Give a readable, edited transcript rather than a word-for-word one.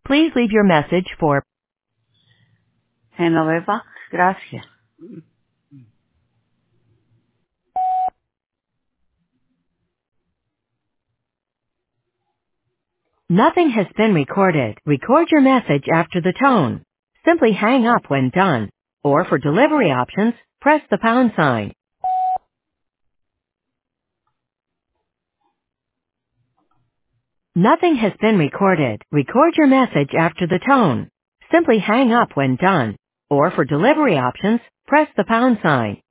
Please leave your message for Genoveva, gracias. Nothing has been recorded. Record your message after the tone. Simply hang up when done. Or for delivery options, press the pound sign. Nothing has been recorded. Record your message after the tone. Simply hang up when done. Or for delivery options, press the pound sign.